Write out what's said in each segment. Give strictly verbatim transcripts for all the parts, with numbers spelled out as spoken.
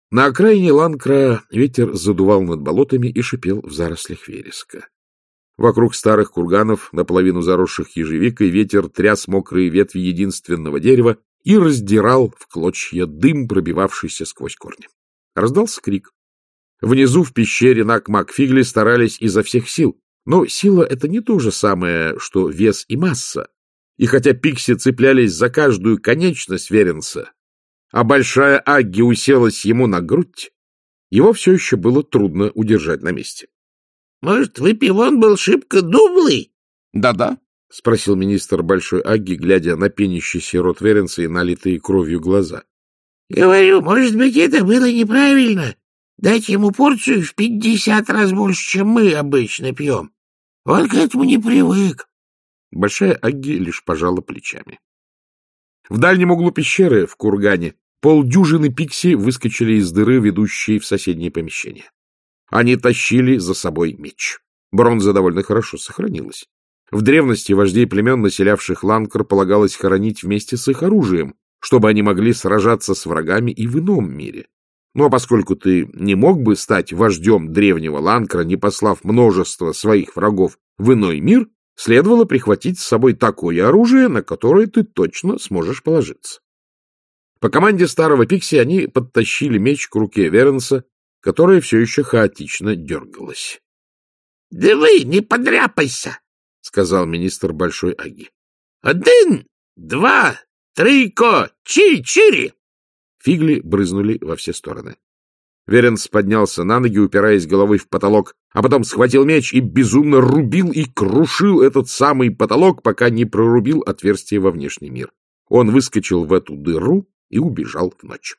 На окраине Ланкра ветер задувал над болотами и шипел в зарослях вереска. Вокруг старых курганов, наполовину заросших ежевикой, ветер тряс мокрые ветви единственного дерева и раздирал в клочья дым, пробивавшийся сквозь корни. Раздался крик. Внизу в пещере Нак-Мак-Фигли старались изо всех сил, но сила — это не то же самое, что вес и масса. И хотя пикси цеплялись за каждую конечность Веренса, а большая Агги уселась ему на грудь, его все еще было трудно удержать на месте. — Может, выпивон был шибко дублый? Да — Да-да, — спросил министр большой Агги, глядя на пенящийся рот Веренса и налитые кровью глаза. — Говорю, может быть, это было неправильно. Дать ему порцию в пятьдесят раз больше, чем мы обычно пьем. Он к этому не привык. Большая Агги лишь пожала плечами. В дальнем углу пещеры, в кургане, полдюжины пикси выскочили из дыры, ведущей в соседнее помещение. Они тащили за собой меч. Бронза довольно хорошо сохранилась. В древности вождей племен, населявших Ланкр, полагалось хоронить вместе с их оружием, чтобы они могли сражаться с врагами и в ином мире. Но поскольку ты не мог бы стать вождем древнего Ланкра, не послав множество своих врагов в иной мир, следовало прихватить с собой такое оружие, на которое ты точно сможешь положиться. По команде старого пикси они подтащили меч к руке Веренса, которая все еще хаотично дергалась. — Да вы не подряпайся, — сказал министр большой Агги. — Один, два, три-ко, чири-чири! Фигли брызнули во все стороны. Веренс поднялся на ноги, упираясь головой в потолок, а потом схватил меч и безумно рубил и крушил этот самый потолок, пока не прорубил отверстие во внешний мир. Он выскочил в эту дыру и убежал в ночь.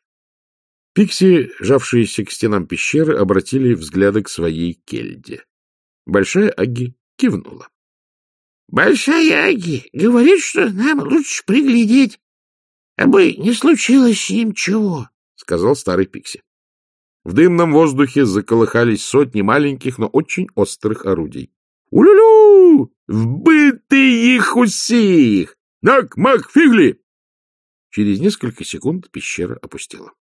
Пикси, жавшиеся к стенам пещеры, обратили взгляды к своей кельде. Большая Агги кивнула. — Большая Агги говорит, что нам лучше приглядеть, абы не случилось с ним чего, — сказал старый пикси. В дымном воздухе заколыхались сотни маленьких, но очень острых орудий. «Улю-лю! Вбыты их усих! Нак-Мак-Фигли!» Через несколько секунд пещера опустела.